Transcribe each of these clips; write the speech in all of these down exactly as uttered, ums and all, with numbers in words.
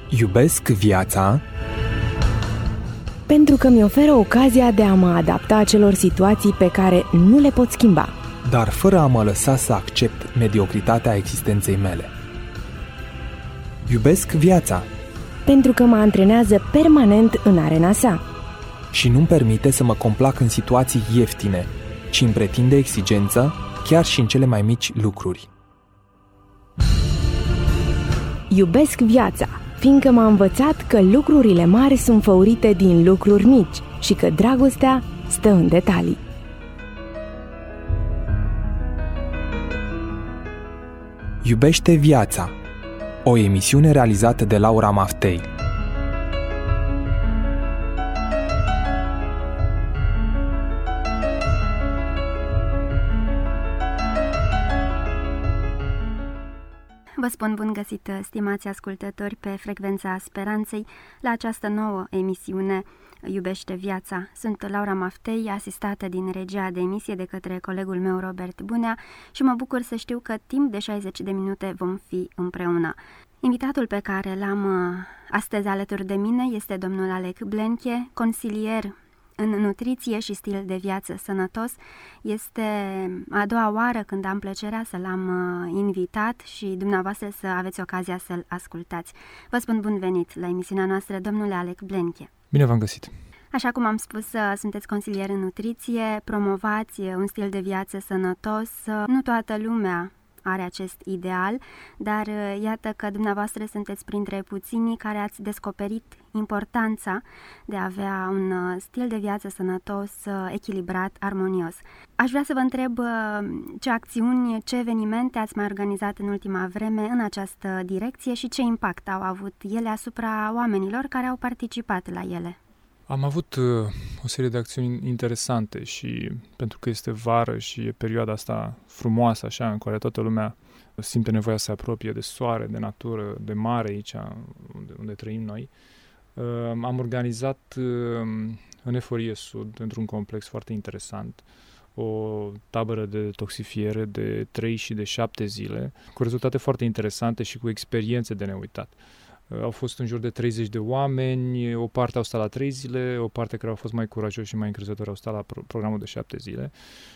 Iubesc viața pentru că mi oferă ocazia de a mă adapta acelor situații pe care nu le pot schimba, dar fără a mă lăsa să accept mediocritatea existenței mele. Iubesc viața pentru că mă antrenează permanent în arena sa și nu-mi permite să mă complac în situații ieftine, ci îmi pretinde exigență chiar și în cele mai mici lucruri. Iubesc viața, fiindcă m-a învățat că lucrurile mari sunt făurite din lucruri mici și că dragostea stă în detalii. Iubește viața, o emisiune realizată de Laura Maftei. Vă spun bun găsit, stimați ascultători, pe frecvența speranței la această nouă emisiune Iubește viața. Sunt Laura Maftei, asistată din regia de emisie de către colegul meu Robert Bunea și mă bucur să știu că timp de șaizeci de minute vom fi împreună. Invitatul pe care l-am astăzi alături de mine este domnul Alec Blenche, consilier în nutriție și stil de viață sănătos. Este a doua oară când am plăcerea să l-am invitat și dumneavoastră să aveți ocazia să-l ascultați. Vă spun bun venit la emisiunea noastră, domnule Alec Blenche. Bine v-am găsit! Așa cum am spus, sunteți consilier în nutriție, promovați un stil de viață sănătos. Nu toată lumea are acest ideal, dar iată că dumneavoastră sunteți printre puținii care ați descoperit importanța de a avea un stil de viață sănătos, echilibrat, armonios. Aș vrea să vă întreb ce acțiuni, ce evenimente ați mai organizat în ultima vreme în această direcție și ce impact au avut ele asupra oamenilor care au participat la ele. Am avut uh, o serie de acțiuni interesante și pentru că este vară și e perioada asta frumoasă, așa, în care toată lumea simte nevoia să se apropie de soare, de natură, de mare aici, unde, unde trăim noi, uh, am organizat uh, în Eforie Sud, într-un complex foarte interesant, o tabără de detoxifiere de trei și de șapte zile, cu rezultate foarte interesante și cu experiențe de neuitat. Au fost în jur de treizeci de oameni, o parte au stat la trei zile, o parte care au fost mai curajoși și mai încrezători au stat la pro- programul de șapte zile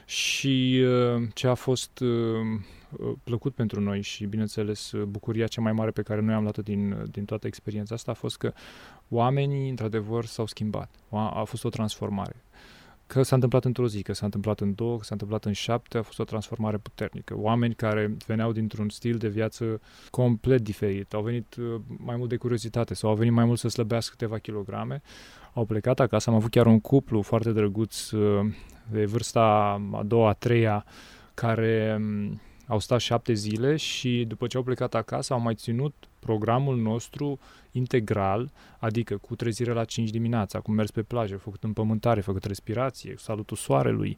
și uh, ce a fost uh, plăcut pentru noi și, bineînțeles, bucuria cea mai mare pe care noi am luat-o din, din toată experiența asta a fost că oamenii, într-adevăr, s-au schimbat. A fost o transformare. Că s-a întâmplat într-o zi, că s-a întâmplat în două, că s-a întâmplat în șapte, a fost o transformare puternică. Oameni care veneau dintr-un stil de viață complet diferit, au venit mai mult de curiozitate sau au venit mai mult să slăbească câteva kilograme, au plecat acasă. Am avut chiar un cuplu foarte drăguț de vârsta a doua, a treia, care au stat șapte zile și după ce au plecat acasă au mai ținut programul nostru integral, adică cu trezire la cinci dimineața, cu mers pe plajă, făcut împământare, făcut respirație, salutul soarelui,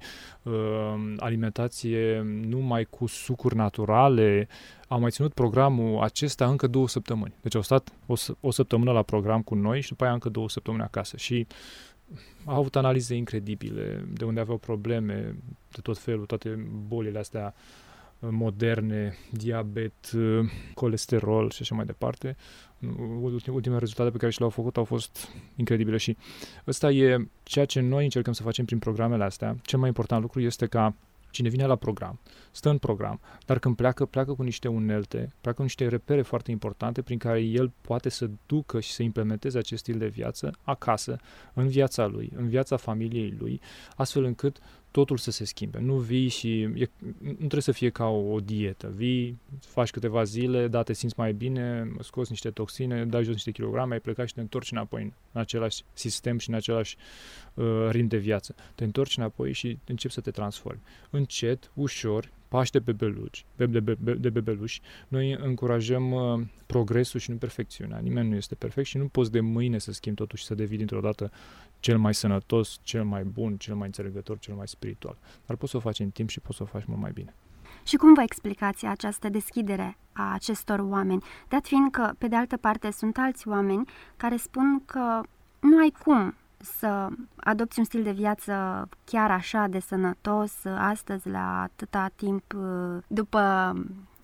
alimentație numai cu sucuri naturale. Au mai ținut programul acesta încă două săptămâni. Deci au stat o, o săptămână la program cu noi și după aia încă două săptămâni acasă. Și au avut analize incredibile, de unde aveau probleme de tot felul, toate bolile astea moderne, diabet, colesterol și așa mai departe. Ultimele rezultate pe care și le-au făcut au fost incredibile și ăsta e ceea ce noi încercăm să facem prin programele astea. Cel mai important lucru este ca cine vine la program, stă în program, dar când pleacă, pleacă cu niște unelte, pleacă cu niște repere foarte importante prin care el poate să ducă și să implementeze acest stil de viață acasă, în viața lui, în viața familiei lui, astfel încât totul să se schimbe. Nu vii și e, nu trebuie să fie ca o, o dietă. Vii, faci câteva zile, da, te simți mai bine, scoți niște toxine, dai jos niște kilograme, ai plecat și te întorci înapoi în, în același sistem și în același uh, ritm de viață. Te întorci înapoi și începi să te transformi. Încet, ușor, paște bebeluși, de, de, de bebeluși. Noi încurajăm uh, progresul și nu perfecțiunea. Nimeni nu este perfect și nu poți de mâine să schimbi totul și să devii dintr-o dată cel mai sănătos, cel mai bun, cel mai înțelegător, cel mai spiritual. Dar poți să o faci în timp și poți să o faci mult mai bine. Și cum vă explicați această deschidere a acestor oameni? Dat fiind că, pe de altă parte, sunt alți oameni care spun că nu ai cum să adopți un stil de viață chiar așa de sănătos astăzi, la atâta timp după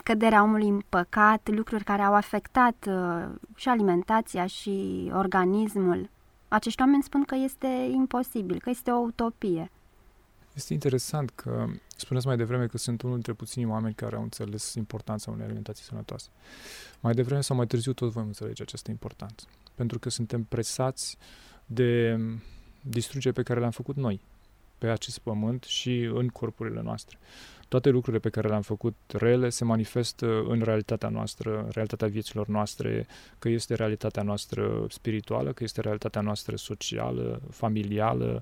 căderea omului în păcat, lucruri care au afectat uh, și alimentația și organismul. Acești oameni spun că este imposibil, că este o utopie. Este interesant că spuneți mai devreme că sunt unul dintre puținii oameni care au înțeles importanța unei alimentații sănătoase. Mai devreme sau mai târziu tot vom înțelege această importanță. Pentru că suntem presați de distrugere pe care le-am făcut noi pe acest pământ și în corpurile noastre. Toate lucrurile pe care le-am făcut rele se manifestă în realitatea noastră, în realitatea vieților noastre, că este realitatea noastră spirituală, că este realitatea noastră socială, familială,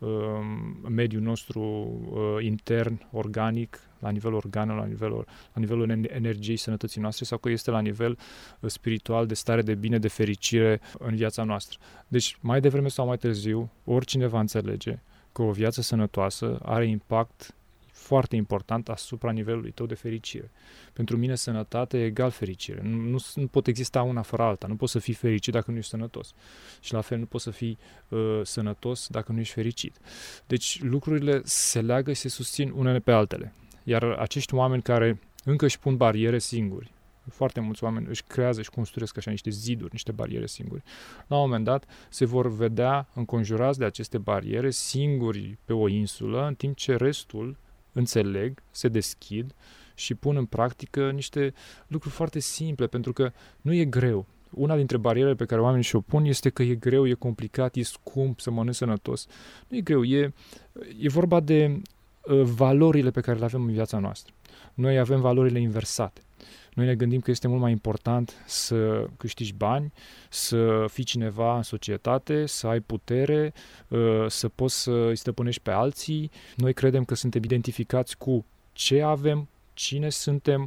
mediul nostru intern, organic, la nivelul organelor, la nivelul, la nivelul energiei sănătății noastre, sau că este la nivel spiritual, de stare de bine, de fericire în viața noastră. Deci, mai devreme sau mai târziu, oricine va înțelege că o viață sănătoasă are impact foarte important asupra nivelului tău de fericire. Pentru mine sănătate e egal fericire. Nu, nu, nu pot exista una fără alta. Nu poți să fii fericit dacă nu ești sănătos. Și la fel nu poți să fii uh, sănătos dacă nu ești fericit. Deci lucrurile se leagă și se susțin unele pe altele. Iar acești oameni care încă își pun bariere singuri, foarte mulți oameni își creează și construiesc așa niște ziduri, niște bariere singuri. La un moment dat se vor vedea înconjurați de aceste bariere singuri pe o insulă, în timp ce restul înțeleg, se deschid și pun în practică niște lucruri foarte simple, pentru că nu e greu. Una dintre barierele pe care oamenii și-o pun este că e greu, e complicat, e scump să mănânci sănătos. Nu e greu, e, e vorba de uh, valorile pe care le avem în viața noastră. Noi avem valorile inversate. Noi ne gândim că este mult mai important să câștigi bani, să fii cineva în societate, să ai putere, să poți să îi stăpânești pe alții. Noi credem că suntem identificați cu ce avem, cine suntem,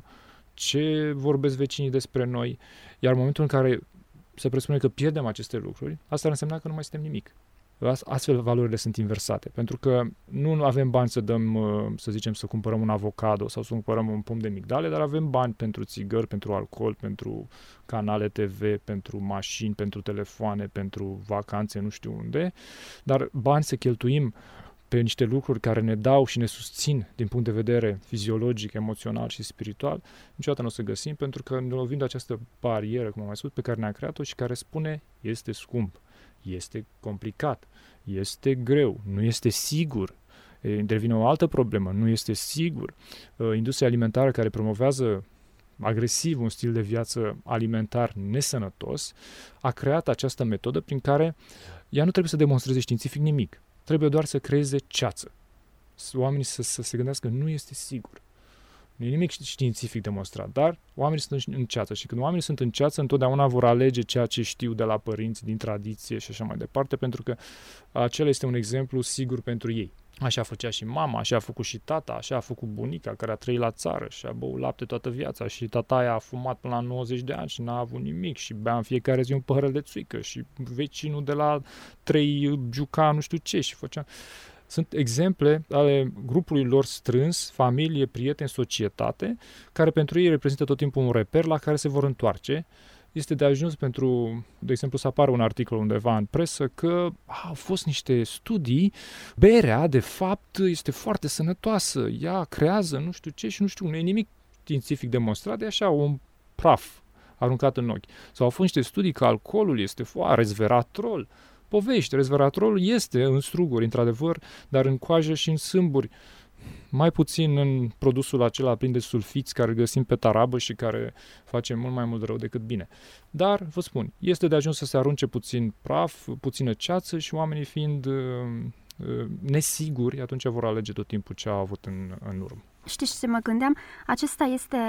ce vorbesc vecinii despre noi, iar în momentul în care se presupune că pierdem aceste lucruri, asta ar însemna că nu mai suntem nimic. Astfel valorile sunt inversate, pentru că nu avem bani să dăm, să zicem, să cumpărăm un avocado sau să cumpărăm un pom de migdale, dar avem bani pentru țigări, pentru alcool, pentru canale T V, pentru mașini, pentru telefoane, pentru vacanțe, nu știu unde, dar bani să cheltuim pe niște lucruri care ne dau și ne susțin din punct de vedere fiziologic, emoțional și spiritual, niciodată nu o să găsim, pentru că ne lovim de această barieră, cum am mai spus, pe care ne-a creat-o și care spune este scump. Este complicat, este greu, nu este sigur. Intervine o altă problemă, nu este sigur. Industria alimentară care promovează agresiv un stil de viață alimentar nesănătos a creat această metodă prin care ea nu trebuie să demonstreze științific nimic. Trebuie doar să creeze ceață. Oamenii să, să se gândească că nu este sigur. Nu e nimic științific demonstrat, dar oamenii sunt în ceață și când oamenii sunt în ceață, întotdeauna vor alege ceea ce știu de la părinți, din tradiție și așa mai departe, pentru că acela este un exemplu sigur pentru ei. Așa făcea și mama, așa a făcut și tata, așa a făcut bunica care a trăit la țară și a băut lapte toată viața și tataia a fumat până la nouăzeci de ani și n-a avut nimic și bea în fiecare zi un păhărel de țuică și vecinul de la trei juca nu știu ce și făcea... Sunt exemple ale grupului lor strâns, familie, prieteni, societate, care pentru ei reprezintă tot timpul un reper la care se vor întoarce. Este de ajuns pentru, de exemplu, să apară un articol undeva în presă că a, au fost niște studii, berea, de fapt, este foarte sănătoasă, ea creează nu știu ce și nu știu, nu e nimic științific demonstrat, e așa un praf aruncat în ochi. Sau au fost niște studii că alcoolul este foarte resveratrol, povești, resveratrolul este în struguri, într-adevăr, dar în coajă și în sâmburi. Mai puțin în produsul acela plin de sulfiți care îl găsim pe tarabă și care face mult mai mult rău decât bine. Dar, vă spun, este de ajuns să se arunce puțin praf, puțină ceață și oamenii fiind uh, uh, nesiguri, atunci vor alege tot timpul ce au avut în, în urmă. Știți ce mă gândeam? Acesta este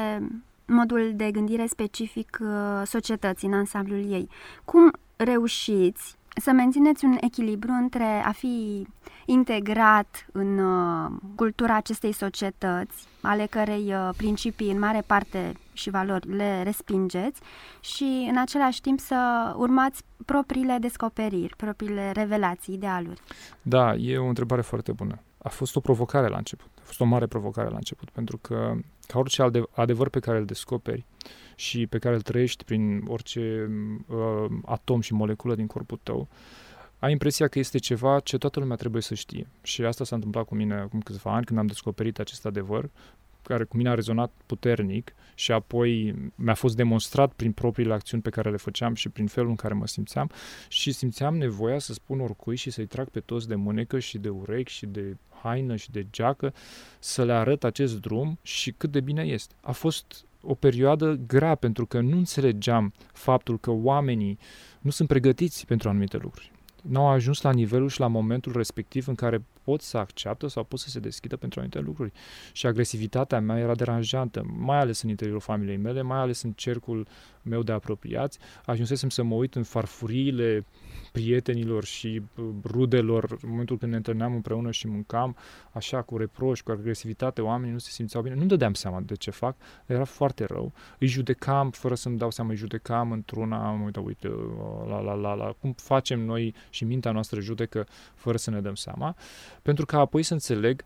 modul de gândire specific uh, societății în ansamblul ei. Cum reușiți să mențineți un echilibru între a fi integrat în uh, cultura acestei societăți, ale cărei uh, principii în mare parte și valori le respingeți, și în același timp să urmați propriile descoperiri, propriile revelații, idealuri? Da, e o întrebare foarte bună. A fost o provocare la început, a fost o mare provocare la început, pentru că ca orice adevăr pe care îl descoperi și pe care îl trăiești prin orice uh, atom și moleculă din corpul tău, ai impresia că este ceva ce toată lumea trebuie să știe. Și asta s-a întâmplat cu mine acum câțiva ani, când am descoperit acest adevăr, care cu mine a rezonat puternic și apoi mi-a fost demonstrat prin propriile acțiuni pe care le făceam și prin felul în care mă simțeam și simțeam nevoia să spun oricui și să-i trag pe toți de mânecă și de urechi și de haină și de geacă, să le arăt acest drum și cât de bine este. A fost o perioadă grea pentru că nu înțelegeam faptul că oamenii nu sunt pregătiți pentru anumite lucruri. N-au ajuns la nivelul și la momentul respectiv în care pot să acceptă sau pot să se deschidă pentru anumite lucruri. Și agresivitatea mea era deranjantă, mai ales în interiorul familiei mele, mai ales în cercul meu de apropiați. Ajunsesem să mă uit în farfuriile prietenilor și rudelor în momentul când ne întâlneam împreună și mâncam, așa, cu reproș, cu agresivitate, oamenii nu se simțeau bine. Nu dădeam seama de ce fac, era foarte rău. Îi judecam, fără să-mi dau seama, îi judecam într-una, uite, uite, la, la, la, la, cum facem noi și mintea noastră judecă fără să ne dăm seama, pentru că apoi să înțeleg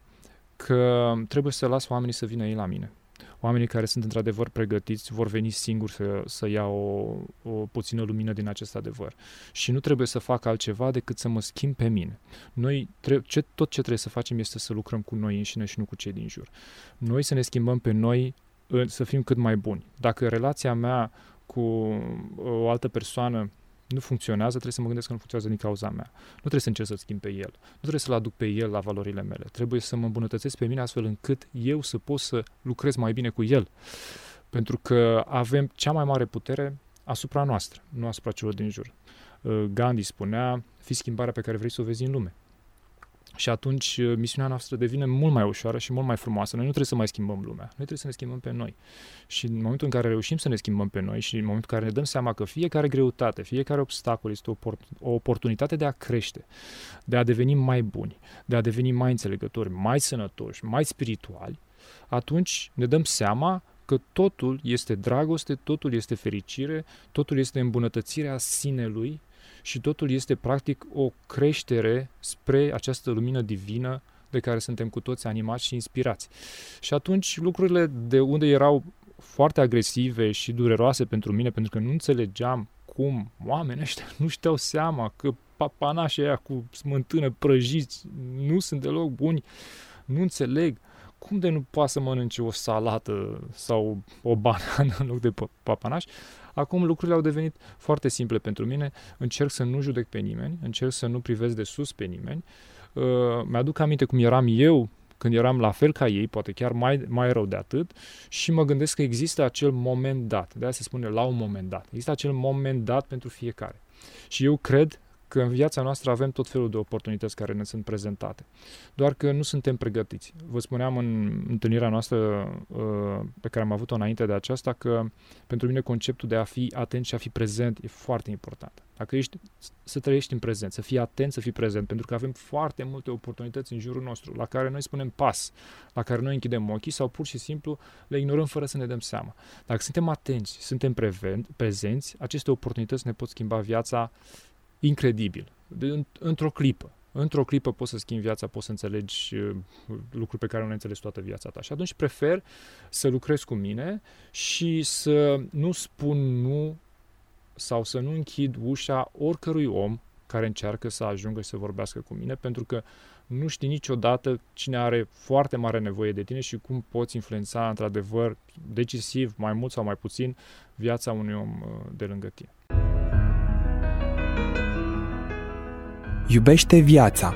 că trebuie să las oamenii să vină ei la mine. Oamenii care sunt într-adevăr pregătiți vor veni singuri să, să ia o, o puțină lumină din acest adevăr. Și nu trebuie să fac altceva decât să mă schimb pe mine. Noi, tre- ce, tot ce trebuie să facem este să lucrăm cu noi înșine și nu cu cei din jur. Noi să ne schimbăm pe noi, să fim cât mai buni. Dacă relația mea cu o altă persoană nu funcționează, trebuie să mă gândesc că nu funcționează din cauza mea. Nu trebuie să încerc să-l schimb pe el. Nu trebuie să-l aduc pe el la valorile mele. Trebuie să mă îmbunătățesc pe mine astfel încât eu să pot să lucrez mai bine cu el. Pentru că avem cea mai mare putere asupra noastră, nu asupra celor din jur. Gandhi spunea, fii schimbarea pe care vrei să o vezi în lume. Și atunci misiunea noastră devine mult mai ușoară și mult mai frumoasă. Noi nu trebuie să mai schimbăm lumea, noi trebuie să ne schimbăm pe noi. Și în momentul în care reușim să ne schimbăm pe noi și în momentul în care ne dăm seama că fiecare greutate, fiecare obstacol este o, oport- o oportunitate de a crește, de a deveni mai buni, de a deveni mai înțelegători, mai sănătoși, mai spirituali, atunci ne dăm seama că totul este dragoste, totul este fericire, totul este îmbunătățirea sinelui, și totul este practic o creștere spre această lumină divină de care suntem cu toți animați și inspirați. Și atunci lucrurile de unde erau foarte agresive și dureroase pentru mine, pentru că nu înțelegeam cum oamenii ăștia nu știau seama că papanașii aia cu smântână prăjiți nu sunt deloc buni, nu înțeleg cum de nu poate să mănânce o salată sau o banană în loc de papanaș. Acum lucrurile au devenit foarte simple pentru mine, încerc să nu judec pe nimeni, încerc să nu privesc de sus pe nimeni. Uh, mi-aduc aminte cum eram eu când eram la fel ca ei, poate chiar mai, mai rău de atât, și mă gândesc că există acel moment dat, de aia se spune la un moment dat, există acel moment dat pentru fiecare. Și eu cred că în viața noastră avem tot felul de oportunități care ne sunt prezentate. Doar că nu suntem pregătiți. Vă spuneam în întâlnirea noastră uh, pe care am avut-o înainte de aceasta că pentru mine conceptul de a fi atent și a fi prezent e foarte important. Dacă ești, să trăiești în prezent, să fii atent, să fii prezent, pentru că avem foarte multe oportunități în jurul nostru, la care noi spunem pas, la care noi închidem ochii sau pur și simplu le ignorăm fără să ne dăm seama. Dacă suntem atenți, suntem preven, prezenți, aceste oportunități ne pot schimba viața incredibil, de, într-o clipă. Într-o clipă poți să schimbi viața, poți să înțelegi uh, lucruri pe care nu le înțelegi toată viața ta. Și atunci prefer să lucrez cu mine și să nu spun nu sau să nu închid ușa oricărui om care încearcă să ajungă și să vorbească cu mine, pentru că nu știi niciodată cine are foarte mare nevoie de tine și cum poți influența într-adevăr decisiv, mai mult sau mai puțin, viața unui om uh, de lângă tine. Iubește viața.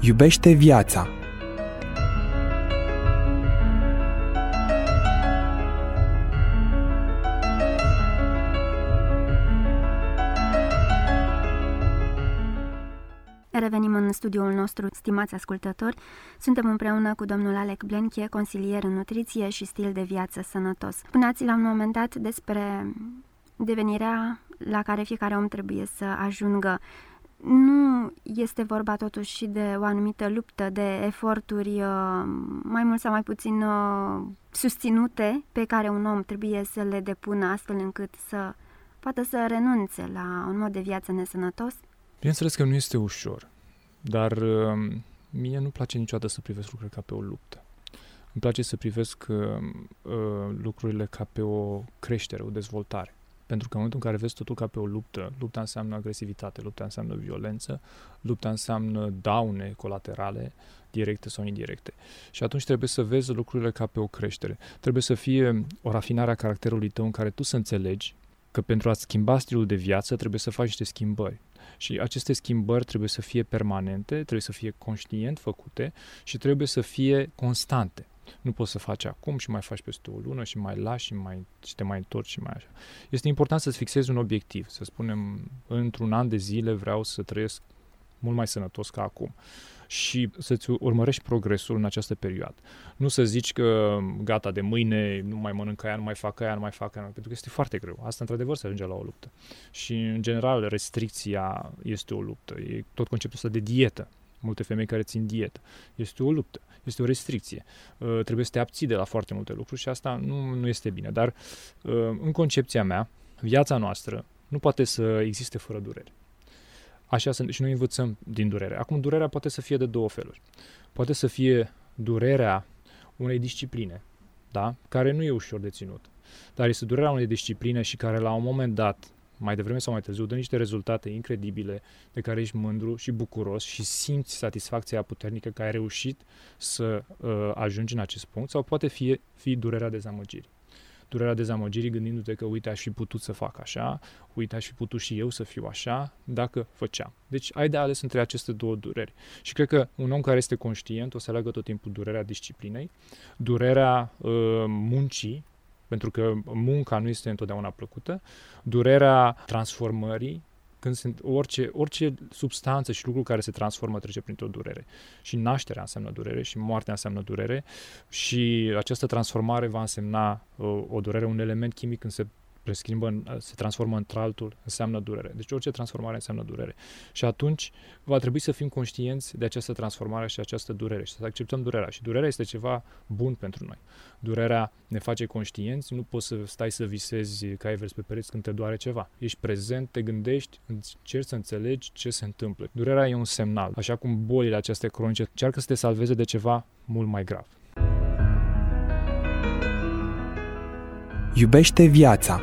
Iubește viața. Revenim în studioul nostru, stimați ascultători. Suntem împreună cu domnul Alec Blenche, consilier în nutriție și stil de viață sănătos. Spuneați la un moment dat despre devenirea la care fiecare om trebuie să ajungă. Nu este vorba totuși și de o anumită luptă, de eforturi mai mult sau mai puțin susținute pe care un om trebuie să le depună astfel încât să poată să renunțe la un mod de viață nesănătos? Bineînțeles că nu este ușor, dar mie nu-mi place niciodată să privesc lucrurile ca pe o luptă. Îmi place să privesc uh, lucrurile ca pe o creștere, o dezvoltare. Pentru că în momentul în care vezi totul ca pe o luptă, lupta înseamnă agresivitate, lupta înseamnă violență, lupta înseamnă daune colaterale, directe sau indirecte. Și atunci trebuie să vezi lucrurile ca pe o creștere. Trebuie să fie o rafinare a caracterului tău în care tu să înțelegi că pentru a schimba stilul de viață trebuie să faci niște schimbări. Și aceste schimbări trebuie să fie permanente, trebuie să fie conștient făcute și trebuie să fie constante. Nu poți să faci acum și mai faci peste o lună și mai lași și, mai, și te mai întorci și mai așa. Este important să-ți fixezi un obiectiv. Să spunem, într-un an de zile vreau să trăiesc mult mai sănătos ca acum. Și să-ți urmărești progresul în această perioadă. Nu să zici că gata, de mâine nu mai mănânc aia, nu mai fac aia, nu mai fac aia, pentru că este foarte greu. Asta într-adevăr se ajunge la o luptă. Și în general restricția este o luptă. E tot conceptul ăsta de dietă. Multe femei care țin dietă. Este o luptă, este o restricție. Uh, trebuie să te abții de la foarte multe lucruri și asta nu, nu este bine. Dar uh, în concepția mea, viața noastră nu poate să existe fără durere. Așa sunt, și noi învățăm din durere. Acum, durerea poate să fie de două feluri. Poate să fie durerea unei discipline, da? Care nu e ușor de ținut, dar este durerea unei discipline și care la un moment dat, mai devreme sau mai târziu, dă niște rezultate incredibile de care ești mândru și bucuros și simți satisfacția puternică că ai reușit să uh, ajungi în acest punct, sau poate fi, fi durerea dezamăgirii. Durerea dezamăgirii gândindu-te că uite, aș fi putut să fac așa, uite, aș fi putut și eu să fiu așa, dacă făceam. Deci ai de ales între aceste două dureri. Și cred că un om care este conștient o să aleagă tot timpul durerea disciplinei, durerea uh, muncii, pentru că munca nu este întotdeauna plăcută, durerea transformării, când sunt orice, orice substanță și lucru care se transformă trece printr-o durere. Și nașterea înseamnă durere și moartea înseamnă durere și această transformare va însemna o, o durere, un element chimic când se preschimbă, se transformă într-altul, înseamnă durere. Deci orice transformare înseamnă durere. Și atunci va trebui să fim conștienți de această transformare și această durere și să acceptăm durerea. Și durerea este ceva bun pentru noi. Durerea ne face conștienți, nu poți să stai să visezi ca Evers pe pereți când te doare ceva. Ești prezent, te gândești, încerci să înțelegi ce se întâmplă. Durerea e un semnal, așa cum bolile acestea cronice încearcă să te salveze de ceva mult mai grav. Iubește viața.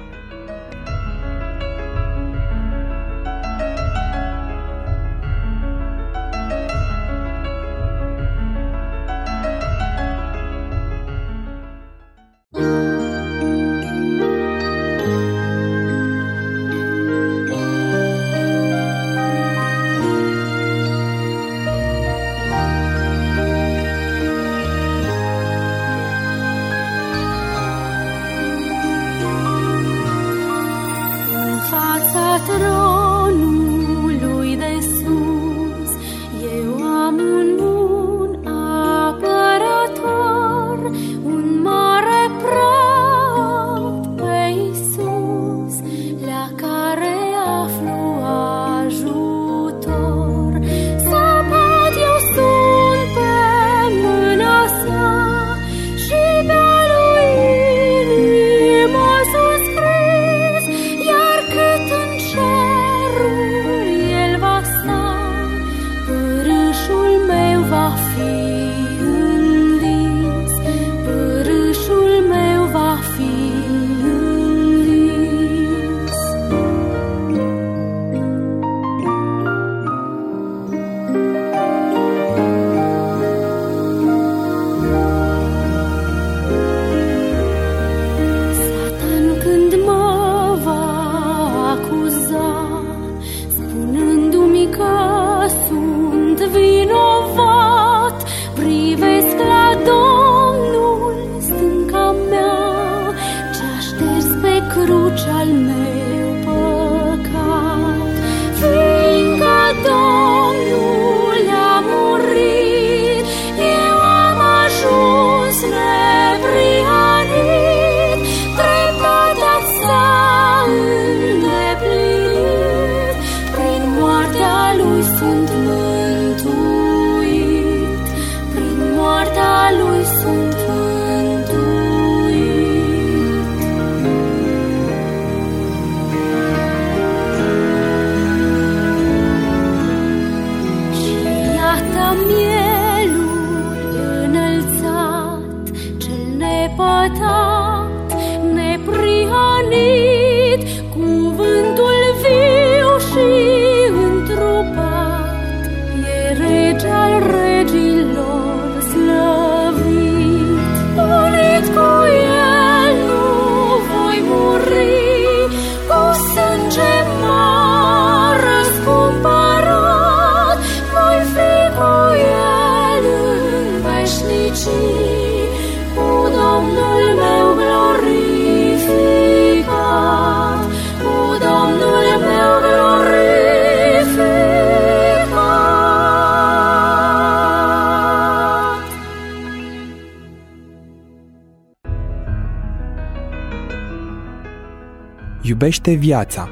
Iubește viața.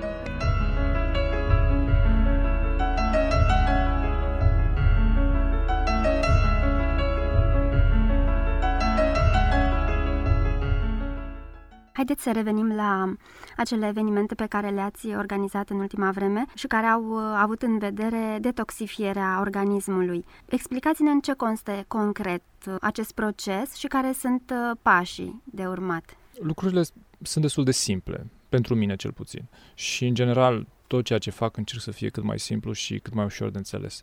Haideți să revenim la acele evenimente pe care le-ați organizat în ultima vreme și care au avut în vedere detoxifierea organismului. Explicați-ne în ce constă concret acest proces și care sunt pașii de urmat. Lucrurile sunt destul de simple, pentru mine cel puțin. Și, în general, tot ceea ce fac încerc să fie cât mai simplu și cât mai ușor de înțeles.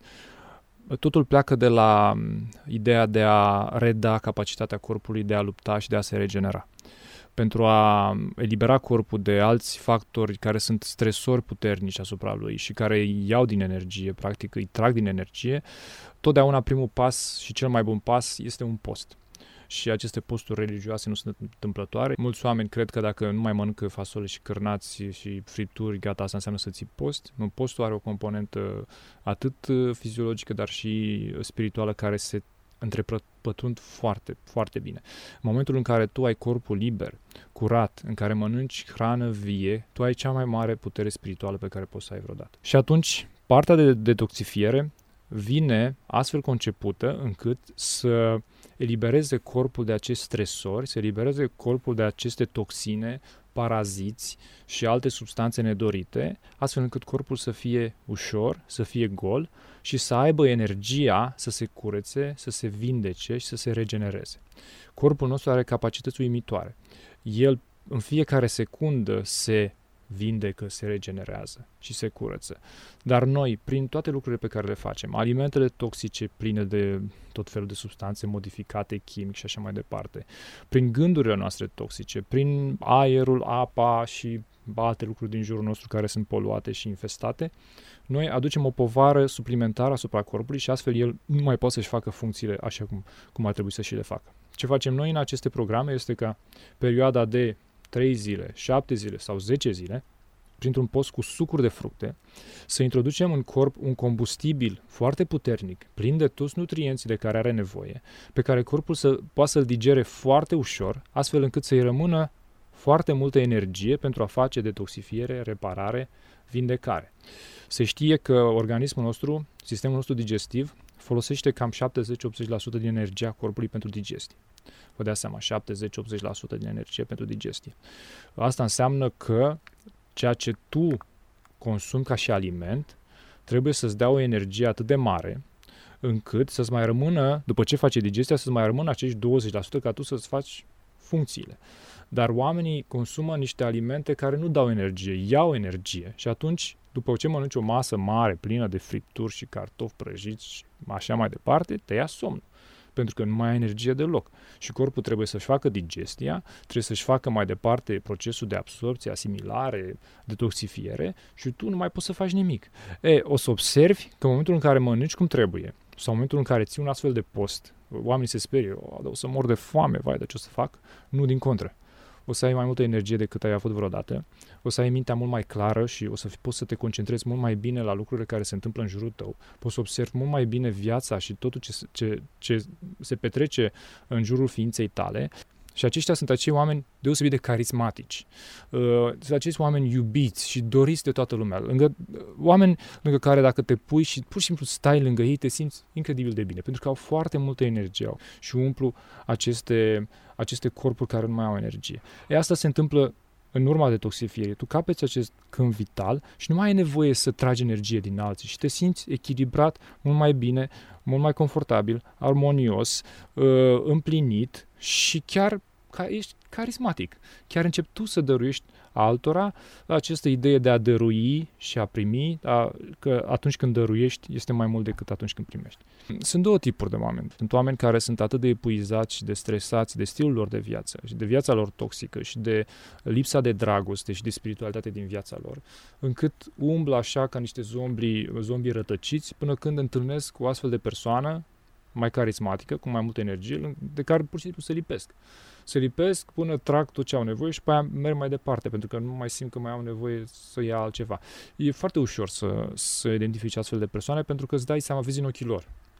Totul pleacă de la ideea de a reda capacitatea corpului de a lupta și de a se regenera. Pentru a elibera corpul de alți factori care sunt stresori puternici asupra lui și care îi iau din energie, practic îi trag din energie, totdeauna primul pas și cel mai bun pas este un post. Și aceste posturi religioase nu sunt întâmplătoare. Mulți oameni cred că dacă nu mai mănâncă fasole și cârnați și fripturi, gata, asta înseamnă să ții post. Nu, postul are o componentă atât fiziologică, dar și spirituală care se întrepătrund foarte, foarte bine. În momentul în care tu ai corpul liber, curat, în care mănânci hrană vie, tu ai cea mai mare putere spirituală pe care poți să ai vreodată. Și atunci, partea de detoxifiere vine astfel concepută încât să elibereze corpul de acești stresori, să elibereze corpul de aceste toxine, paraziți și alte substanțe nedorite, astfel încât corpul să fie ușor, să fie gol și să aibă energia să se curețe, să se vindece și să se regenereze. Corpul nostru are capacități uimitoare. El în fiecare secundă se vindecă, se regenerează și se curăță. Dar noi, prin toate lucrurile pe care le facem, alimentele toxice pline de tot felul de substanțe modificate, chimic și așa mai departe, prin gândurile noastre toxice, prin aerul, apa și alte lucruri din jurul nostru care sunt poluate și infestate, noi aducem o povară suplimentară asupra corpului și astfel el nu mai poate să-și facă funcțiile așa cum, cum ar trebui să și le facă. Ce facem noi în aceste programe este ca perioada de trei zile, șapte zile sau zece zile, printr-un post cu sucuri de fructe, să introducem în corp un combustibil foarte puternic, plin de toți nutrienții de care are nevoie, pe care corpul să poată să-l digere foarte ușor, astfel încât să-i rămână foarte multă energie pentru a face detoxifiere, reparare, vindecare. Se știe că organismul nostru, sistemul nostru digestiv, folosește cam șaptezeci-optzeci la sută din energia corpului pentru digestie. Vă dați seama, șaptezeci-optzeci la sută din energie pentru digestie. Asta înseamnă că ceea ce tu consumi ca și aliment trebuie să-ți dea o energie atât de mare încât să-ți mai rămână, după ce faci digestia, să-ți mai rămână acești douăzeci la sută ca tu să-ți faci funcțiile. Dar oamenii consumă niște alimente care nu dau energie, iau energie și atunci, după ce mănânci o masă mare, plină de fripturi și cartofi prăjiți și așa mai departe, te ia somnul. Pentru că nu mai ai energie deloc. Și corpul trebuie să-și facă digestia, trebuie să-și facă mai departe procesul de absorbție, asimilare, detoxifiere și tu nu mai poți să faci nimic. E, o să observi că în momentul în care mănânci cum trebuie sau în momentul în care ții un astfel de post, oamenii se sperie, o, o să mor de foame, vai, de ce o să fac? Nu, din contră. O să ai mai multă energie decât ai avut vreodată, o să ai mintea mult mai clară și o să fi, poți să te concentrezi mult mai bine la lucrurile care se întâmplă în jurul tău, poți să observi mult mai bine viața și totul ce, ce, ce se petrece în jurul ființei tale. Și aceștia sunt acei oameni deosebit de carismatici. Uh, sunt acei oameni iubiți și doriți de toată lumea. Lângă, uh, oameni lângă care dacă te pui și pur și simplu stai lângă ei, te simți incredibil de bine. Pentru că au foarte multă energie au și umplu aceste, aceste corpuri care nu mai au energie. E, asta se întâmplă în urma detoxifierii. Tu capeți acest câmp vital și nu mai ai nevoie să tragi energie din alții și te simți echilibrat mult mai bine, mult mai confortabil, armonios, uh, împlinit și chiar ca ești carismatic. Chiar începi tu să dăruiești altora această idee de a dărui și a primi, a, că atunci când dăruiești este mai mult decât atunci când primești. Sunt două tipuri de oameni. Sunt oameni care sunt atât de epuizați și de stresați de stilul lor de viață și de viața lor toxică și de lipsa de dragoste și de spiritualitate din viața lor, încât umblă așa ca niște zombi, zombi rătăciți până când întâlnesc o astfel de persoană mai carismatică, cu mai multă energie, de care pur și simplu se lipesc. Se lipesc până trag tot ce au nevoie și pe aia merg mai departe, pentru că nu mai simt că mai au nevoie să ia altceva. E foarte ușor să, să identifici astfel de persoane, pentru că îți dai seama, vezi în ochii lor.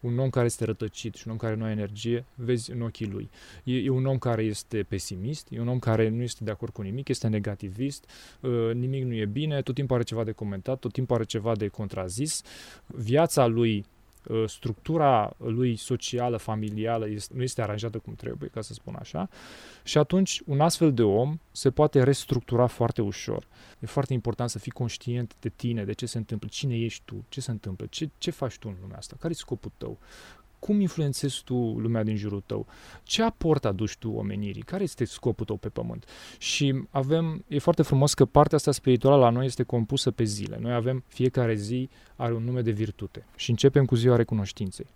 un om care este rătăcit și un om care nu are energie, vezi în ochii lui. E, e un om care este pesimist, e un om care nu este de acord cu nimic, este negativist, uh, nimic nu e bine, tot timpul are ceva de comentat, tot timpul are ceva de contrazis. Viața lui, uh, structura lui socială, familială, este, nu este aranjată cum trebuie, ca să spun așa. Și atunci un astfel de om se poate restructura foarte ușor. E foarte important să fii conștient de tine, de ce se întâmplă, cine ești tu, ce se întâmplă, ce, ce faci tu în lumea asta, care e scopul tău, cum influențezi tu lumea din jurul tău, ce aport aduci tu omenirii, care este scopul tău pe pământ. Și avem, e foarte frumos că partea asta spirituală la noi este compusă pe zile. Noi avem, fiecare zi are un nume de virtute și începem cu ziua recunoștinței.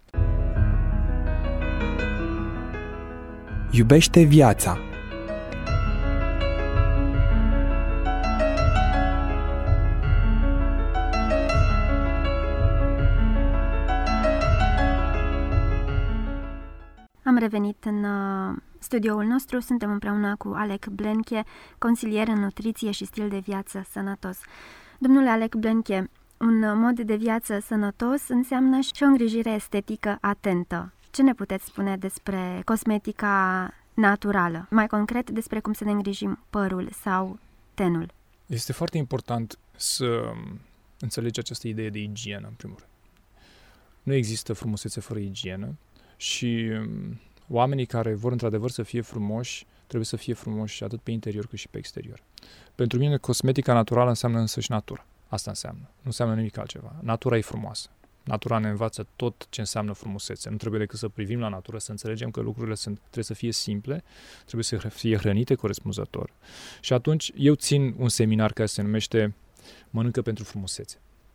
Iubește viața. Am revenit în uh, studioul nostru, suntem împreună cu Alec Blenche, consilier în nutriție și stil de viață sănătos. Domnule Alec Blenche, un mod de viață sănătos înseamnă și o îngrijire estetică atentă. Ce ne puteți spune despre cosmetica naturală? Mai concret, despre cum să ne îngrijim părul sau tenul? Este foarte important să înțelegi această idee de igienă, în primul rând. Nu există frumusețe fără igienă și oamenii care vor într-adevăr să fie frumoși, trebuie să fie frumoși atât pe interior cât și pe exterior. Pentru mine, cosmetica naturală înseamnă însăși natura. Asta înseamnă. Nu înseamnă nimic altceva. Natura e frumoasă. Natura ne învață tot ce înseamnă frumusețe. Nu trebuie decât să privim la natură, să înțelegem că lucrurile sunt, trebuie să fie simple, trebuie să fie hrănite corespunzător. Și atunci eu țin un seminar care se numește Mănâncă pentru frumusețe.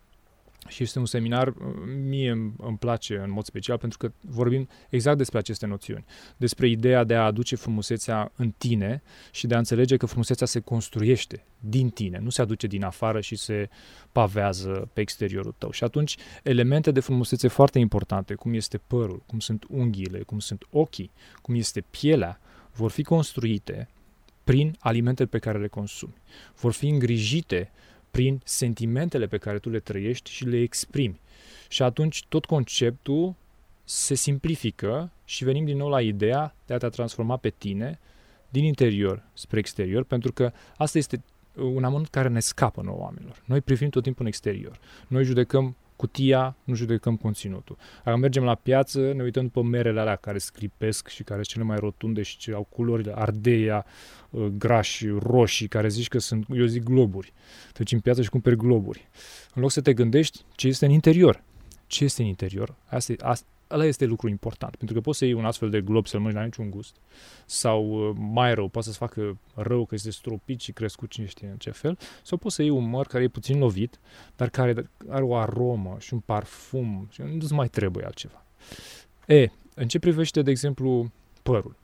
Și este un seminar, mie îmi place în mod special, pentru că vorbim exact despre aceste noțiuni. Despre ideea de a aduce frumusețea în tine și de a înțelege că frumusețea se construiește din tine, nu se aduce din afară și se pavează pe exteriorul tău. Și atunci, elemente de frumusețe foarte importante, cum este părul, cum sunt unghiile, cum sunt ochii, cum este pielea, vor fi construite prin alimentele pe care le consumi. Vor fi îngrijite prin sentimentele pe care tu le trăiești și le exprimi. Și atunci tot conceptul se simplifică și venim din nou la ideea de a te transforma pe tine din interior spre exterior, pentru că asta este un amănunt care ne scapă nouă oamenilor. Noi privim tot timpul în exterior. Noi judecăm cutia, nu judecăm conținutul. Dacă mergem la piață, ne uităm după merele alea care sclipesc și care sunt cele mai rotunde și ce au culorile ardeia, grași, roșii, care zici că sunt, eu zic, globuri. Te duci în piață și cumperi globuri. În loc să te gândești ce este în interior. Ce este în interior? Asta, asta, ăla este lucru important. Pentru că poți să iei un astfel de glob să-l mănânci la niciun gust. Sau mai rău, poate să-ți facă rău că este stropit și crescut cine știe în ce fel. Sau poți să iei un măr care e puțin lovit, dar care are o aromă și un parfum și nu-ți mai trebuie altceva. E, în ce privește, de exemplu, părul?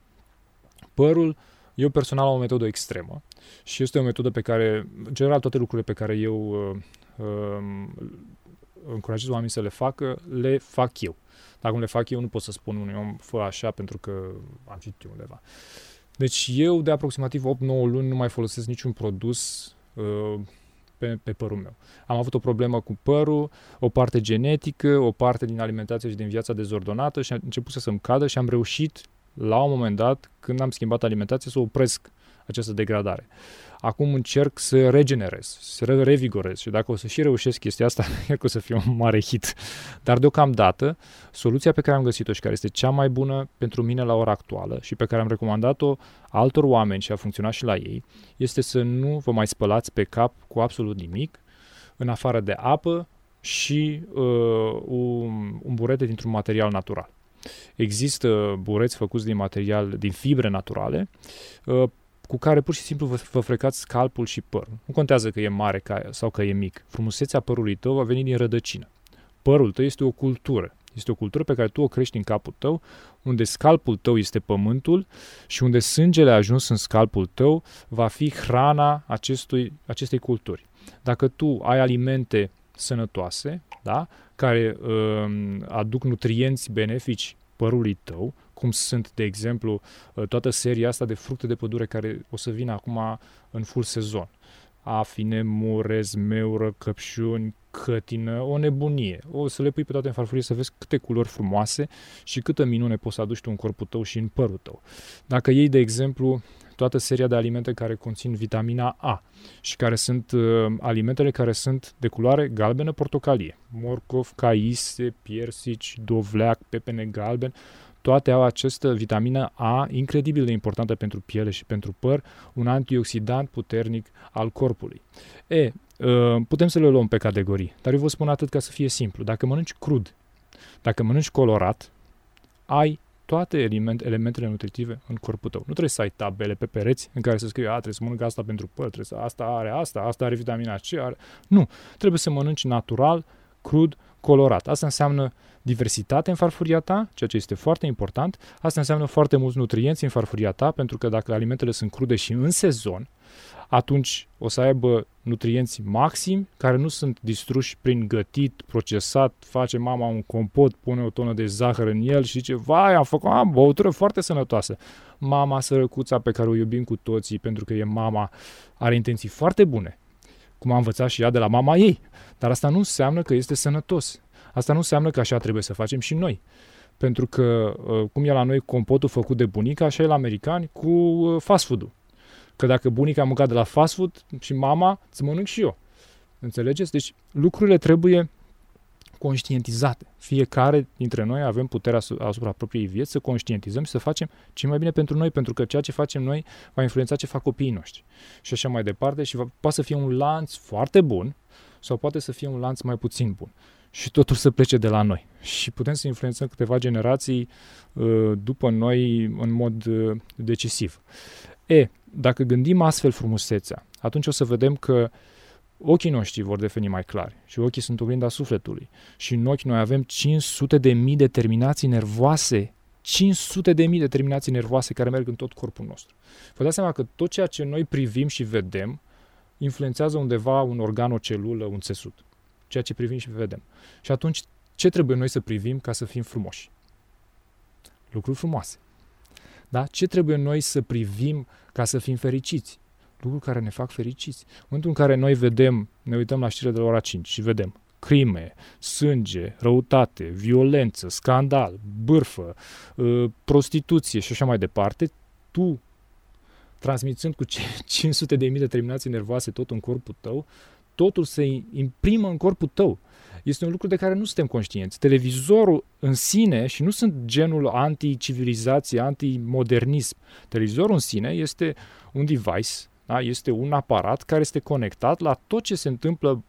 Părul, eu personal am o metodă extremă și este o metodă pe care, în general, toate lucrurile pe care eu uh, uh, încurajez oamenii să le facă, le fac eu. Dacă nu le fac eu, nu pot să spun unui om, fă așa pentru că am citit undeva. Deci eu de aproximativ opt nouă luni nu mai folosesc niciun produs uh, pe, pe părul meu. Am avut o problemă cu părul, o parte genetică, o parte din alimentație și din viața dezordonată și a început să-mi cadă și am reușit la un moment dat, când am schimbat alimentația, să opresc această degradare. Acum încerc să regenerez, să revigorez și dacă o să și reușesc chestia asta, cred că o să fie un mare hit. Dar deocamdată, soluția pe care am găsit-o și care este cea mai bună pentru mine la ora actuală și pe care am recomandat-o altor oameni și a funcționat și la ei, este să nu vă mai spălați pe cap cu absolut nimic, în afară de apă și uh, un, un burete dintr-un material natural. Există bureți făcuți din material, din fibre naturale, uh, cu care pur și simplu vă, vă frecați scalpul și părul. Nu contează că e mare sau că e mic. Frumusețea părului tău va veni din rădăcină. Părul tău este o cultură. Este o cultură pe care tu o crești în capul tău, unde scalpul tău este pământul și unde sângele a ajuns în scalpul tău va fi hrana acestui, acestei culturi. Dacă tu ai alimente sănătoase, da, care uh, aduc nutrienți benefici părului tău, cum sunt, de exemplu, toată seria asta de fructe de pădure care o să vină acum în full sezon. afine, murez, meură, căpșuni, cătină, o nebunie. O să le pui pe toate în farfurie să vezi câte culori frumoase și câtă minune poți să aduci tu în corpul tău și în părul tău. Dacă iei, de exemplu, toată seria de alimente care conțin vitamina A și care sunt uh, alimentele care sunt de culoare galbenă portocalie, morcov, caise, piersici, dovleac, pepene galben, toate au această vitamină A incredibil de importantă pentru piele și pentru păr, un antioxidant puternic al corpului. E, putem să le luăm pe categorii, dar eu vă spun atât ca să fie simplu. Dacă mănânci crud, dacă mănânci colorat, ai toate element, elementele nutritive în corpul tău. Nu trebuie să ai tabele pe pereți în care să scrie, a, trebuie să mănânc asta pentru păr, trebuie să, asta are asta, asta are vitamina C. Are... Nu, trebuie să mănânci natural, crud, colorat. Asta înseamnă diversitate în farfuria ta, ceea ce este foarte important. Asta înseamnă foarte mulți nutrienți în farfuria ta, pentru că dacă alimentele sunt crude și în sezon, atunci o să aibă nutrienți maximi care nu sunt distruși prin gătit, procesat, face mama un compot, pune o tonă de zahăr în el și zice, vai, am făcut am, băutură foarte sănătoasă. Mama sărăcuța pe care o iubim cu toții pentru că e mama, are intenții foarte bune, cum a învățat și ea de la mama ei. Dar asta nu înseamnă că este sănătos. Asta nu înseamnă că așa trebuie să facem și noi. Pentru că, cum e la noi compotul făcut de bunica, așa e la americani cu fast food-ul. Că dacă bunica a mâncat de la fast food și mama, să mănânc și eu. Înțelegeți? Deci lucrurile trebuie conștientizate. Fiecare dintre noi avem puterea asupra propriei vieți să conștientizăm și să facem ce mai bine pentru noi, pentru că ceea ce facem noi va influența ce fac copiii noștri. Și așa mai departe și va, poate să fie un lanț foarte bun sau poate să fie un lanț mai puțin bun. Și totul să plece de la noi. Și putem să influențăm câteva generații uh, după noi în mod uh, decisiv. E, dacă gândim astfel frumusețea, atunci o să vedem că ochii noștri vor deveni mai clari și ochii sunt oglinda sufletului. Și în ochi noi avem cinci sute de mii de terminații nervoase, cinci sute de mii de terminații nervoase care merg în tot corpul nostru. Vă dați seama că tot ceea ce noi privim și vedem influențează undeva un organ, o celulă, un țesut. Ceea ce privim și vedem. Și atunci, ce trebuie noi să privim ca să fim frumoși? Lucruri frumoase. Da? Ce trebuie noi să privim ca să fim fericiți? Lucruri care ne fac fericiți. În momentul în care noi vedem, ne uităm la știrile de la ora cinci și vedem crime, sânge, răutate, violență, scandal, bârfă, prostituție și așa mai departe, tu, transmițând cu cinci sute de mii de terminații nervoase tot în corpul tău, totul se imprimă în corpul tău. Este un lucru de care nu suntem conștienți. Televizorul în sine, și nu sunt genul anti-civilizație, anti-modernism, televizorul în sine este un device, da? Este un aparat care este conectat la tot ce se întâmplă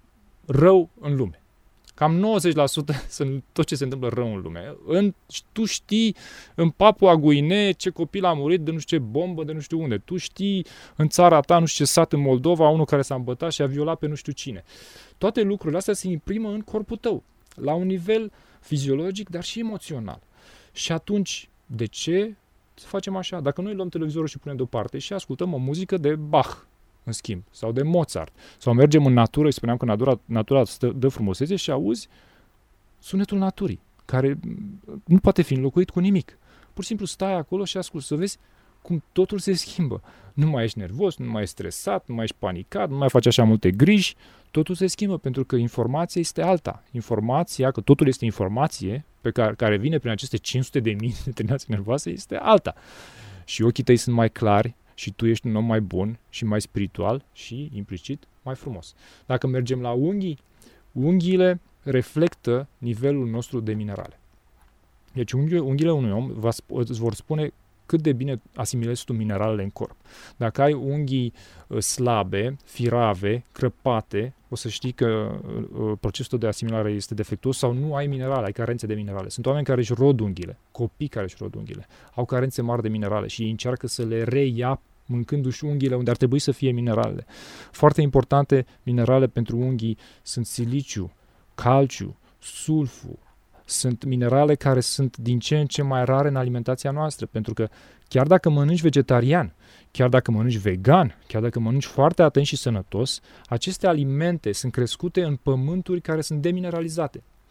rău în lume. Cam nouăzeci la sută sunt tot ce se întâmplă rău în lume. În, tu știi în Papua Guinee ce copil a murit de nu știu ce bombă, de nu știu unde. Tu știi în țara ta, nu știu ce sat în Moldova, unul care s-a îmbătat și a violat pe nu știu cine. Toate lucrurile astea se imprimă în corpul tău, la un nivel fiziologic, dar și emoțional. Și atunci, de ce să facem așa? Dacă noi luăm televizorul și punem deoparte și ascultăm o muzică de Bach, în schimb, sau de Mozart, sau mergem în natură, și spuneam că natura, natura stă, dă frumusețe și auzi sunetul naturii, care nu poate fi înlocuit cu nimic. Pur și simplu stai acolo și asculti, să vezi cum totul se schimbă. Nu mai ești nervos, nu mai ești stresat, nu mai ești panicat, nu mai faci așa multe griji, totul se schimbă, pentru că informația este alta. Informația, că totul este informație, pe care, care vine prin aceste cinci sute de mii de terminații nervoase, este alta. Și ochii tăi sunt mai clari, și tu ești un om mai bun și mai spiritual și, implicit, mai frumos. Dacă mergem la unghii, unghiile reflectă nivelul nostru de minerale. Deci unghiile, unghiile unui om îți vor spune cât de bine asimilezi tu mineralele în corp. Dacă ai unghii slabe, firave, crăpate, o să știi că procesul de asimilare este defectuos sau nu ai minerale, ai carențe de minerale. Sunt oameni care își rod unghiile, copii care își rod unghiile, au carențe mari de minerale și ei încearcă să le reia mâncându-și unghiile unde ar trebui să fie mineralele. Foarte importante minerale pentru unghii sunt siliciu, calciu, sulfu. Sunt minerale care sunt din ce în ce mai rare în alimentația noastră, pentru că chiar dacă mănânci vegetarian, chiar dacă mănânci vegan, chiar dacă mănânci foarte atent și sănătos, aceste alimente sunt crescute în pământuri care sunt demineralizate.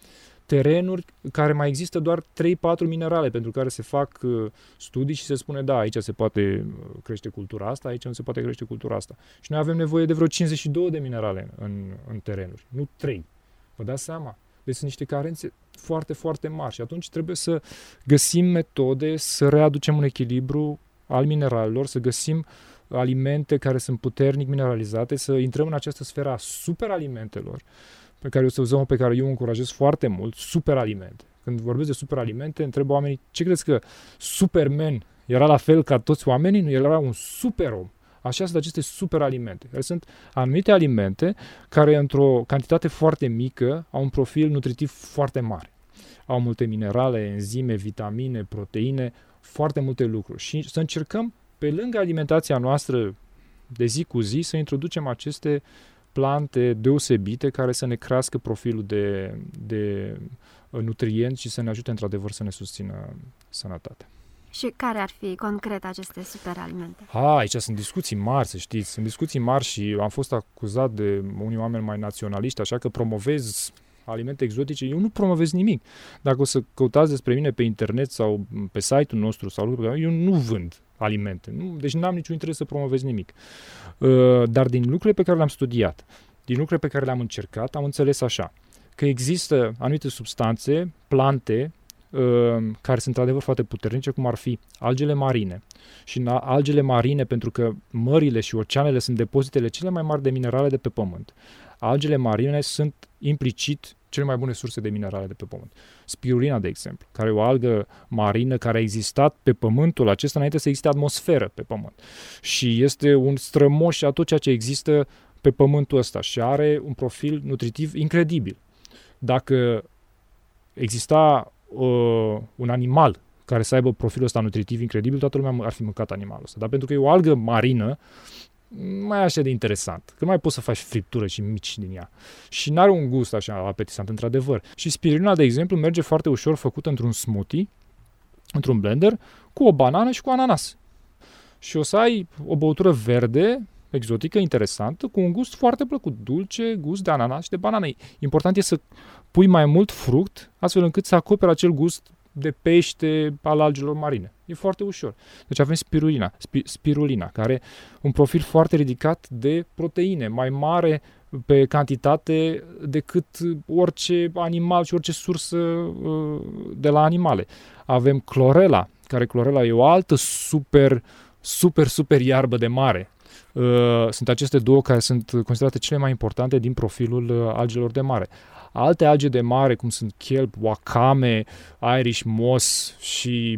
terenuri care mai există doar trei patru minerale pentru care se fac uh, studii și se spune da, aici se poate crește cultura asta, aici nu se poate crește cultura asta. Și noi avem nevoie de vreo cincizeci și două de minerale în, în terenuri, nu trei. Vă dați seama? Deci sunt niște carențe foarte, foarte mari și atunci trebuie să găsim metode să readucem un echilibru al mineralelor, să găsim alimente care sunt puternic mineralizate, să intrăm în această sferă a superalimentelor, pe care este o zonă pe care eu o încurajez foarte mult, superalimente. Când vorbesc de superalimente, întreb oamenii, ce crezi că Superman era la fel ca toți oamenii? Nu, el era un superom. Așa sunt aceste superalimente, care sunt anumite alimente care într-o cantitate foarte mică au un profil nutritiv foarte mare. Au multe minerale, enzime, vitamine, proteine, foarte multe lucruri. Și să încercăm, pe lângă alimentația noastră de zi cu zi, să introducem aceste plante deosebite care să ne crească profilul de, de nutrienți și să ne ajute într-adevăr să ne susțină sănătatea. Și care ar fi concret aceste superalimente? Ha, aici sunt discuții mari, să știți. Sunt discuții mari și am fost acuzat de unii oameni mai naționaliști, așa că promovez alimente exotice. Eu nu promovez nimic. Dacă o să căutați despre mine pe internet sau pe site-ul nostru, sau lucruri, eu nu vând alimente. Nu? Deci n-am niciun interes să promovez nimic. Dar din lucrurile pe care le-am studiat, din lucrurile pe care le-am încercat, am înțeles așa, că există anumite substanțe, plante, care sunt într-adevăr foarte puternice, cum ar fi algele marine. Și în algele marine, pentru că mările și oceanele sunt depozitele cele mai mari de minerale de pe pământ, algele marine sunt implicit cele mai bune surse de minerale de pe pământ. Spirulina, de exemplu, care e o algă marină care a existat pe pământul acesta înainte să existe atmosferă pe pământ. Și este un strămoș a tot ceea ce există pe pământul ăsta și are un profil nutritiv incredibil. Dacă exista uh, un animal care să aibă profilul ăsta nutritiv incredibil, toată lumea ar fi mâncat animalul ăsta. Dar pentru că e o algă marină, mai așa de interesant. Că mai poți să faci friptură și mici din ea. Și n-are un gust așa apetisant, într-adevăr. Și spirulina, de exemplu, merge foarte ușor făcută într-un smoothie, într-un blender, cu o banană și cu ananas. Și o să ai o băutură verde, exotică, interesantă, cu un gust foarte plăcut, dulce, gust de ananas și de banană. Important e să pui mai mult fruct, astfel încât să acopere acel gust de pește al algelor marine. E foarte ușor. Deci avem spirulina, spi, spirulina, care are un profil foarte ridicat de proteine, mai mare pe cantitate decât orice animal și orice sursă uh, de la animale. Avem clorela, care clorela e o altă super, super, super iarbă de mare. Uh, sunt aceste două care sunt considerate cele mai importante din profilul uh, algelor de mare. Alte alge de mare, cum sunt kelp, wakame, Irish moss și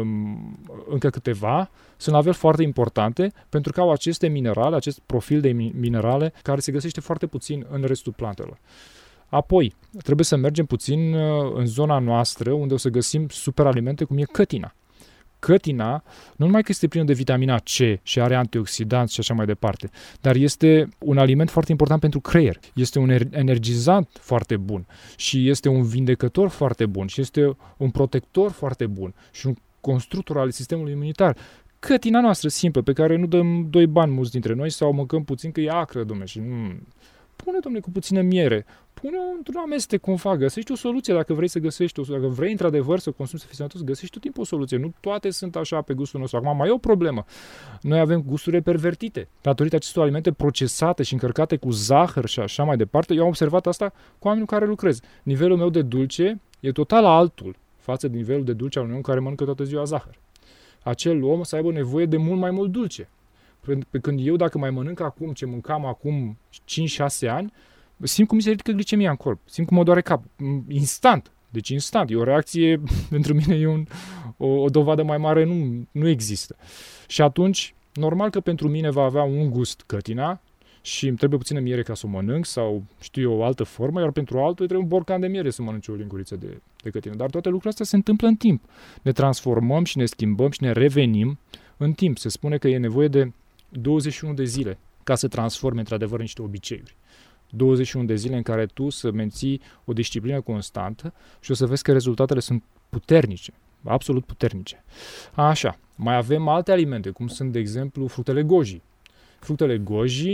um, încă câteva, sunt la fel foarte importante pentru că au aceste minerale, acest profil de minerale care se găsește foarte puțin în restul plantelor. Apoi, trebuie să mergem puțin uh, în zona noastră unde o să găsim superalimente cum e cătina. Cătina, nu numai că este plină de vitamina C și are antioxidanți și așa mai departe, dar este un aliment foarte important pentru creier. Este un energizant foarte bun și este un vindecător foarte bun și este un protector foarte bun și un constructor al sistemului imunitar. Cătina noastră simplă, pe care nu dăm doi bani mulți dintre noi sau mâncăm puțin că e acră, dom'le, și mm, pune, dom'le, cu puțină miere, pune-o într-un amestec cum fac, găsești o soluție dacă vrei să găsești, o, dacă vrei într-adevăr să consumi, să fii sănătos, găsești tot timpul o soluție. Nu toate sunt așa pe gustul nostru. Acum mai e o problemă. Noi avem gusturile pervertite. Datorită acestor alimente procesate și încărcate cu zahăr și așa mai departe, eu am observat asta cu oamenii cu care lucrez. Nivelul meu de dulce e total altul față de nivelul de dulce al unui om care mănâncă toată ziua zahăr. Acel om să aibă nevoie de mult mai mult dulce. Pe când eu, dacă mai mănânc acum ce mâncam acum cinci șase ani, simt cum mi se ridică glicemia în corp, simt cum mă doare cap, instant, deci instant, e o reacție, pentru mine e un, o, o dovadă mai mare, nu, nu există. Și atunci, normal că pentru mine va avea un gust cătina și îmi trebuie puțină miere ca să o mănânc sau știu eu o altă formă, iar pentru altul trebuie un borcan de miere să mănânci o linguriță de, de cătină. Dar toate lucrurile astea se întâmplă în timp. Ne transformăm și ne schimbăm și ne revenim în timp. Se spune că e nevoie de douăzeci și unu de zile ca să transforme într-adevăr niște obiceiuri. douăzeci și unu de zile în care tu să menții o disciplină constantă și o să vezi că rezultatele sunt puternice, absolut puternice. Așa, mai avem alte alimente, cum sunt, de exemplu, fructele goji. Fructele goji,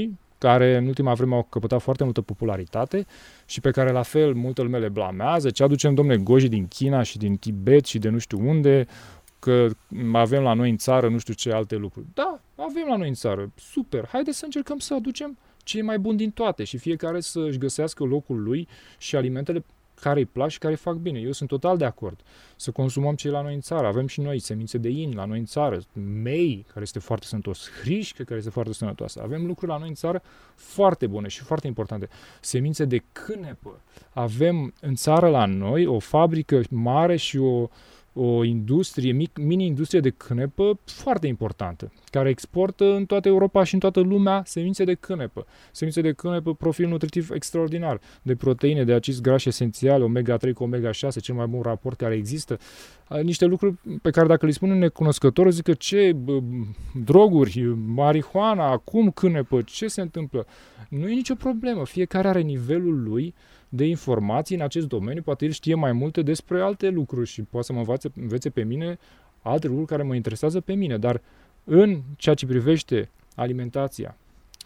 care în ultima vreme au căpătat foarte multă popularitate și pe care la fel multă lume le blamează. Ce aducem, domne, goji din China și din Tibet și de nu știu unde, că avem la noi în țară nu știu ce alte lucruri. Da, avem la noi în țară. Super. Haideți să încercăm să aducem cei mai buni din toate și fiecare să-și găsească locul lui și alimentele care îi plac și care îi fac bine. Eu sunt total de acord să consumăm cei la noi în țară. Avem și noi semințe de in la noi în țară, mei, care este foarte sănătos, hrișcă, care este foarte sănătoasă. Avem lucruri la noi în țară foarte bune și foarte importante. Semințe de cânepă. Avem în țară la noi o fabrică mare și o o industrie, mic, mini-industrie de cânepă foarte importantă, care exportă în toată Europa și în toată lumea semințe de cânepă. Semințe de cânepă, profil nutritiv extraordinar, de proteine, de acizi grași esențiali, omega trei cu omega șase, cel mai bun raport care există. Niște lucruri pe care dacă le spun un necunoscător, zic că ce bă, droguri, marihuana, acum cânepă, ce se întâmplă? Nu e nicio problemă, fiecare are nivelul lui de informații în acest domeniu, poate el știe mai multe despre alte lucruri și poate să mă învețe, învețe pe mine alte lucruri care mă interesează pe mine, dar în ceea ce privește alimentația,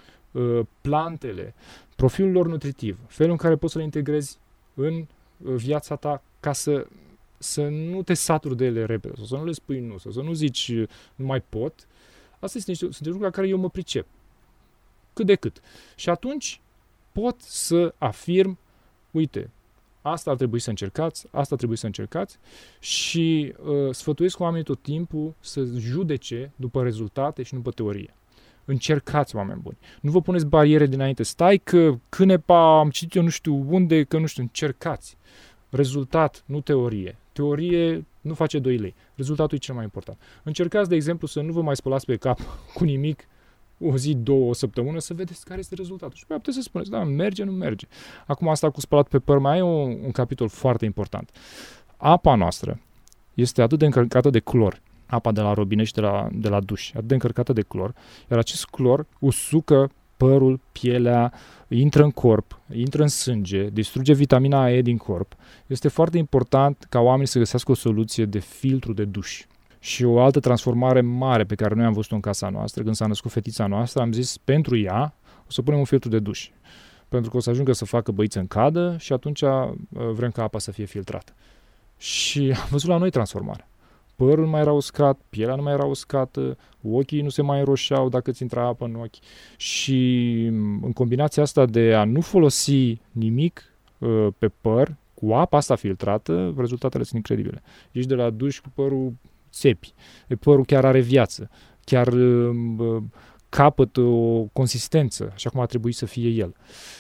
plantele, profilul lor nutritiv, felul în care poți să le integrezi în viața ta ca să, să nu te saturi de ele repede, sau să nu le spui nu, sau să nu zici nu mai pot, astea sunt niște, sunt niște lucruri la care eu mă pricep, cât de cât. Și atunci pot să afirm, uite, asta ar trebui să încercați, asta ar trebui să încercați și uh, sfătuiesc oamenii tot timpul să judece după rezultate și nu după teorie. Încercați, oameni buni. Nu vă puneți bariere dinainte. Stai că cânepa am citit eu nu știu unde, că nu știu, încercați. Rezultat, nu teorie. Teorie nu face doi lei. Rezultatul e cel mai important. Încercați, de exemplu, să nu vă mai spălați pe cap cu nimic o zi, două, o săptămână, să vedeți care este rezultatul. Și puteți să spuneți, da, merge, nu merge. Acum asta cu spălat pe păr mai e un, un capitol foarte important. Apa noastră este atât de încărcată de clor, apa de la robinet și de la, de la duș, atât de încărcată de clor, iar acest clor usucă părul, pielea, intră în corp, intră în sânge, distruge vitamina E din corp. Este foarte important ca oamenii să găsească o soluție de filtru de duș. Și o altă transformare mare pe care noi am văzut-o în casa noastră, când s-a născut fetița noastră, am zis, pentru ea o să punem un filtru de duș. Pentru că o să ajungă să facă băiță în cadă și atunci vrem ca apa să fie filtrată. Și am văzut la noi transformarea. Părul nu mai era uscat, pielea nu mai era uscată, ochii nu se mai înroșeau dacă ți intra apă în ochi. Și în combinația asta de a nu folosi nimic uh, pe păr, cu apa asta filtrată, rezultatele sunt incredibile. Ești de la duș cu părul țepi, părul chiar are viață, chiar uh, capătă o consistență, așa cum ar trebui să fie el.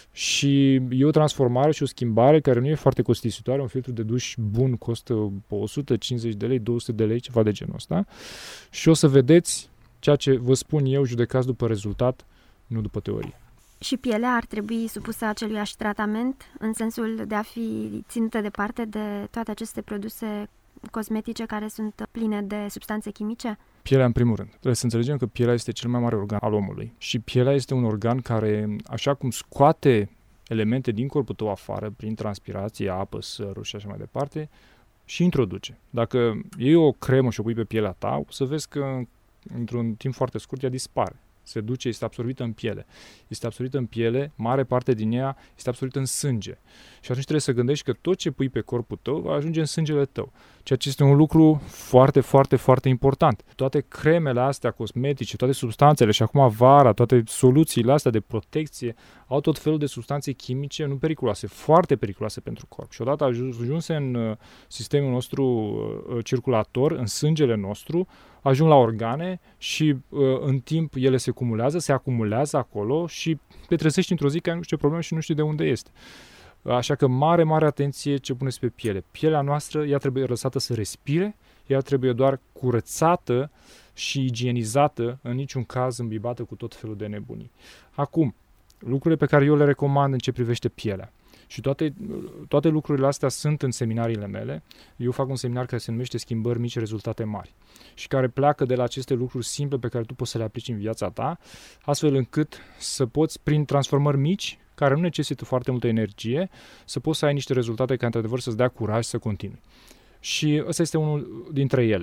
Și e o transformare și o schimbare care nu e foarte costisitoare. Un filtru de duș bun costă o sută cincizeci de lei, două sute de lei, ceva de genul ăsta. Și o să vedeți ceea ce vă spun eu, judecați după rezultat, nu după teorie. Și pielea ar trebui supusă aceluiași tratament, în sensul de a fi ținută departe de toate aceste produse cosmetice care sunt pline de substanțe chimice? Pielea, în primul rând. Trebuie să înțelegem că pielea este cel mai mare organ al omului. Și pielea este un organ care, așa cum scoate elemente din corpul tău afară, prin transpirație, apă, săruri și așa mai departe, și introduce. Dacă iei o cremă și o pui pe pielea ta, o să vezi că într-un timp foarte scurt ea dispare. Se duce, este absorbită în piele. Este absorbită în piele, mare parte din ea este absorbită în sânge. Și atunci trebuie să gândești că tot ce pui pe corpul tău va ajunge în sângele tău. Ceea ce este un lucru foarte, foarte, foarte important. Toate cremele astea cosmetice, toate substanțele și acum vara, toate soluțiile astea de protecție au tot felul de substanțe chimice nu periculoase, foarte periculoase pentru corp. Și odată ajunse în sistemul nostru circulator, în sângele nostru, ajung la organe și în timp ele se acumulează, se acumulează acolo și te trezești într-o zi că ai nu știu ce problemă și nu știi de unde este. Așa că mare, mare atenție ce puneți pe piele. Pielea noastră, ea trebuie lăsată să respire, ea trebuie doar curățată și igienizată, în niciun caz îmbibată cu tot felul de nebunii. Acum, lucrurile pe care eu le recomand în ce privește pielea. Și toate, toate lucrurile astea sunt în seminariile mele. Eu fac un seminar care se numește Schimbări mici, rezultate mari și care pleacă de la aceste lucruri simple pe care tu poți să le aplici în viața ta, astfel încât să poți, prin transformări mici, care nu necesită foarte multă energie, să poți să ai niște rezultate care, într-adevăr, să-ți dea curaj să continui. Și ăsta este unul dintre ele.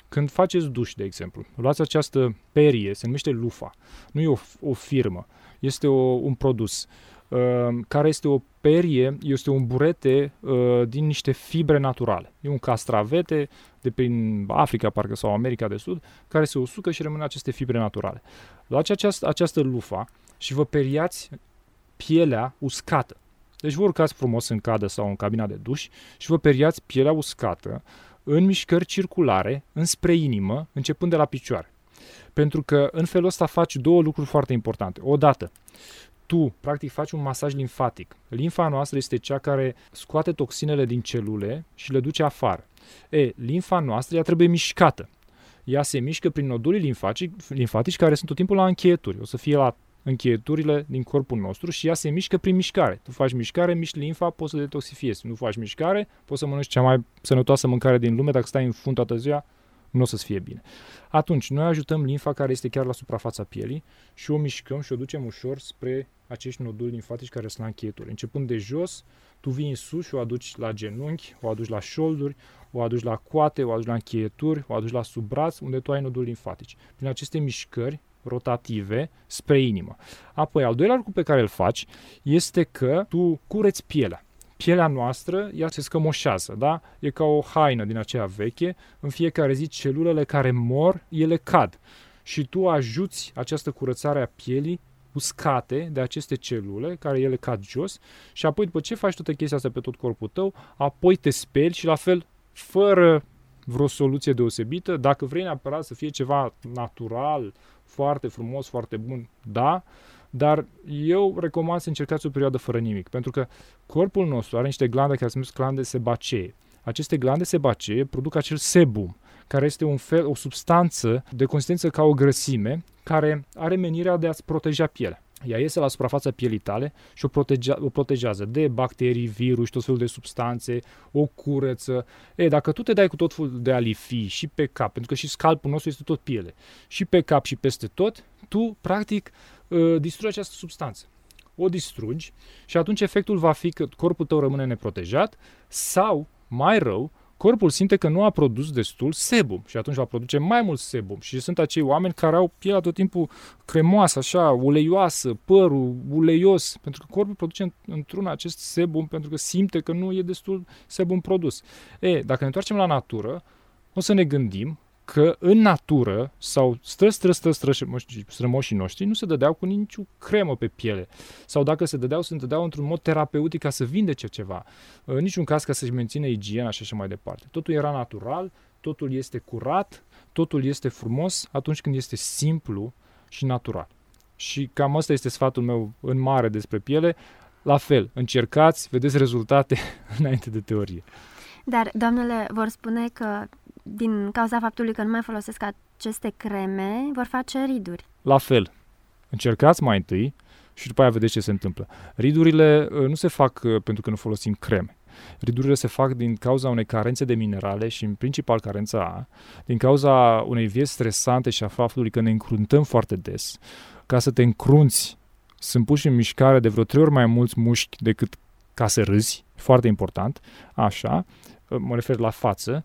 când faceți duș, de exemplu, luați această perie, se numește Lufa, nu e o, o firmă, este o, un produs uh, care este o perie, este un burete uh, din niște fibre naturale. E un castravete de prin Africa, parcă, sau America de Sud, care se usucă și rămân aceste fibre naturale. Luați această, această Lufa și vă periați pielea uscată. Deci vă urcați frumos în cadă sau în cabina de duș și vă periați pielea uscată în mișcări circulare, înspre inimă, începând de la picioare. Pentru că în felul ăsta faci două lucruri foarte importante. Odată, tu practic faci un masaj limfatic. Limfa noastră este cea care scoate toxinele din celule și le duce afară. E, limfa noastră, ea trebuie mișcată. Ea se mișcă prin noduli limfatici, limfatici care sunt tot timpul la încheieturi. O să fie la încheieturile din corpul nostru și ea se mișcă prin mișcare. Tu faci mișcare, miști limfa, poți să detoxifiezi. Nu faci mișcare, poți să mănânci cea mai sănătoasă mâncare din lume, dacă stai în fund toată ziua, nu o să-ți fie bine. Atunci, noi ajutăm limfa care este chiar la suprafața pielii și o mișcăm și o ducem ușor spre acești noduli limfatici care sunt la încheieturi. Începând de jos, tu vii în sus și o aduci la genunchi, o aduci la șolduri, o aduci la coate, o aduci la încheieturi, o aduci la sub braț, unde tu ai noduli limfatici. Prin aceste mișcări rotative spre inimă. Apoi, al doilea lucru pe care îl faci este că tu cureți pielea. Pielea noastră, ea se scămoșează, da? E ca o haină din aceea veche. În fiecare zi, celulele care mor, ele cad. Și tu ajuți această curățare a pielii uscate de aceste celule, care ele cad jos. Și apoi, după ce faci toată chestia asta pe tot corpul tău, apoi te speli și la fel, fără vreo soluție deosebită, dacă vrei neapărat să fie ceva natural, foarte frumos, foarte bun, da, dar eu recomand să încercați o perioadă fără nimic, pentru că corpul nostru are niște glande care se numesc glande sebacee. Aceste glande sebacee produc acel sebum, care este un fel, o substanță de consistență ca o grăsime, care are menirea de a-ți proteja pielea. Ea iese la suprafața pielii tale și o, proteja, o protejează de bacterii, virus, tot felul de substanțe, o curăță. E, dacă tu te dai cu tot felul de alifii și pe cap, pentru că și scalpul nostru este tot piele, și pe cap și peste tot, tu, practic, distrugi această substanță. O distrugi și atunci efectul va fi că corpul tău rămâne neprotejat sau, mai rău, corpul simte că nu a produs destul sebum și atunci va produce mai mult sebum. Și sunt acei oameni care au pielea tot timpul cremoasă, așa, uleioasă, părul uleios, pentru că corpul produce într-un acest sebum pentru că simte că nu e destul sebum produs. E, dacă ne întoarcem la natură, o să ne gândim că în natură sau stră, stră, stră, stră, strămoșii noștri nu se dădeau cu nicio cremă pe piele. Sau dacă se dădeau, se dădeau într-un mod terapeutic ca să vindece ceva. În niciun caz ca să-și mențină igiena și așa mai departe. Totul era natural, totul este curat, totul este frumos atunci când este simplu și natural. Și cam ăsta este sfatul meu în mare despre piele. La fel, încercați, vedeți rezultate înainte de teorie. Dar doamnele vor spune că din cauza faptului că nu mai folosesc aceste creme, vor face riduri. La fel. Încercați mai întâi și după aia vedeți ce se întâmplă. Ridurile nu se fac pentru că nu folosim creme. Ridurile se fac din cauza unei carențe de minerale și în principal carența A, din cauza unei vieți stresante și a faptului că ne încruntăm foarte des. Ca să te încrunți, sunt puși în mișcare de vreo trei ori mai mulți mușchi decât ca să râzi, foarte important, așa, mă refer la față.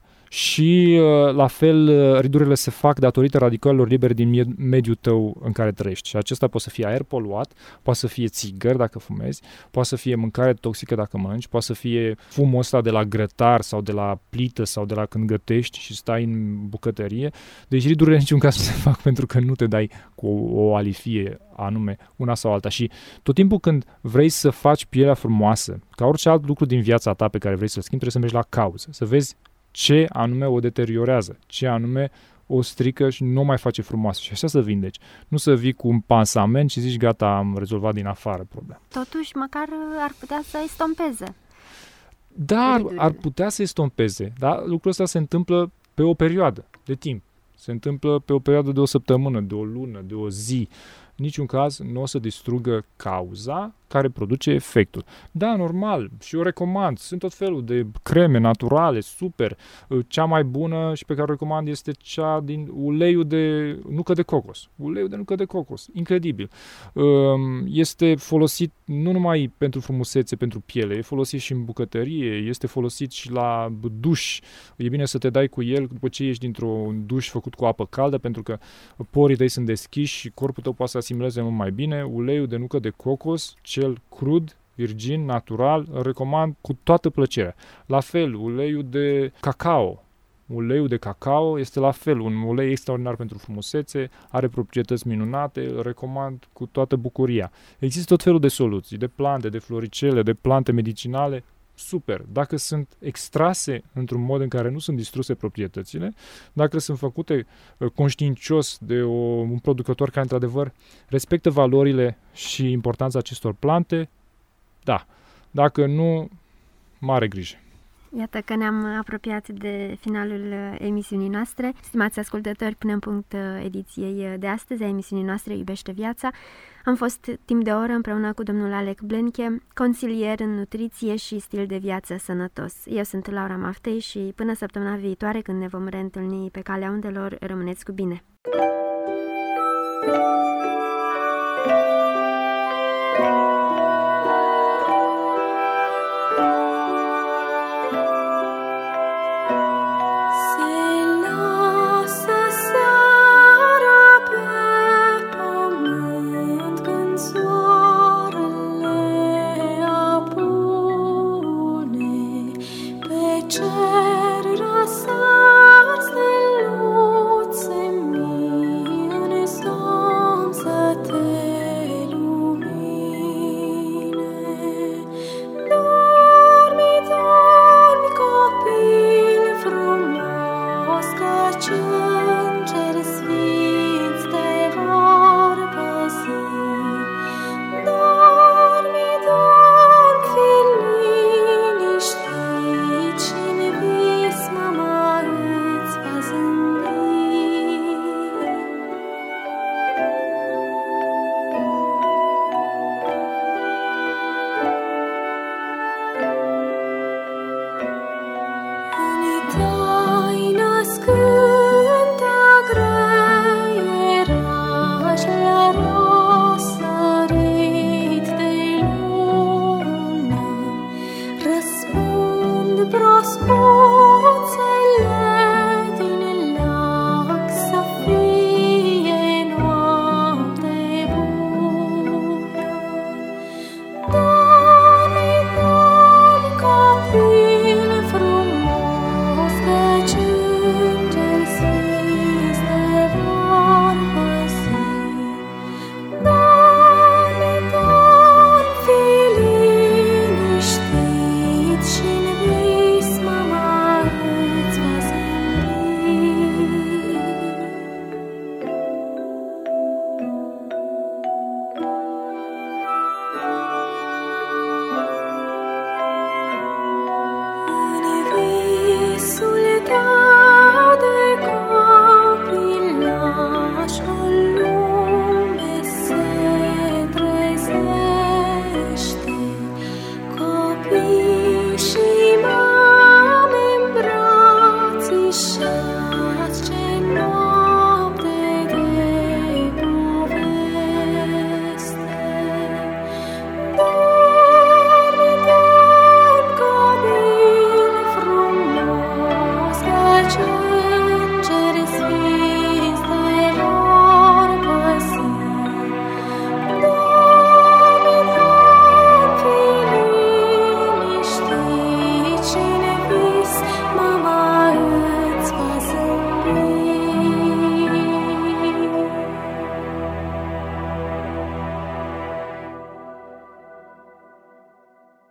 Și la fel, ridurile se fac datorită radicalelor libere din mediul tău în care trăiești. Și acesta poate să fie aer poluat, poate să fie țigări dacă fumezi, poate să fie mâncare toxică dacă mănânci, poate să fie fumul ăsta de la grătar sau de la plită sau de la când gătești și stai în bucătărie. Deci ridurile în niciun caz nu se fac pentru că nu te dai cu o, o alifie anume, una sau alta. Și tot timpul când vrei să faci pielea frumoasă, ca orice alt lucru din viața ta pe care vrei să-l schimbi, trebuie să mergi la cauză, să vezi ce anume o deteriorează, ce anume o strică și nu mai face frumoasă. Și așa să vindeci. Nu să vii cu un pansament și zici, gata, am rezolvat din afară problema. Totuși, măcar ar putea să estompeze. Da, ar, ar putea să estompeze. Da? Lucrul ăsta se întâmplă pe o perioadă de timp. Se întâmplă pe o perioadă de o săptămână, de o lună, de o zi. niciun caz nu o să distrugă cauza care produce efectul. Da, normal, și eu recomand, sunt tot felul de creme naturale, super. Cea mai bună și pe care o recomand este cea din uleiul de nucă de cocos. Uleiul de nucă de cocos, incredibil. Este folosit nu numai pentru frumusețe, pentru piele, e folosit și în bucătărie, este folosit și la duș. E bine să te dai cu el după ce ieși dintr-un duș făcut cu apă caldă, pentru că porii tăi sunt deschiși și corpul tău poate să asimileze mult mai bine. Uleiul de nucă de cocos, cel crud, virgin, natural, îl recomand cu toată plăcerea. La fel, uleiul de cacao. Uleiul de cacao este la fel, un ulei extraordinar pentru frumusețe, are proprietăți minunate, îl recomand cu toată bucuria. Există tot felul de soluții, de plante, de floricele, de plante medicinale, super. Dacă sunt extrase într-un mod în care nu sunt distruse proprietățile, dacă sunt făcute uh, conștiincios de o, un producător care într-adevăr respectă valorile și importanța acestor plante, da. Dacă nu, mare grijă. Iată că ne-am apropiat de finalul emisiunii noastre. Stimați ascultători, punem punct ediției de astăzi a emisiunii noastre Iubește Viața. Am fost timp de o oră împreună cu domnul Alec Blenche, consilier în nutriție și stil de viață sănătos. Eu sunt Laura Maftei și până săptămâna viitoare, când ne vom reîntâlni pe calea undelor, rămâneți cu bine!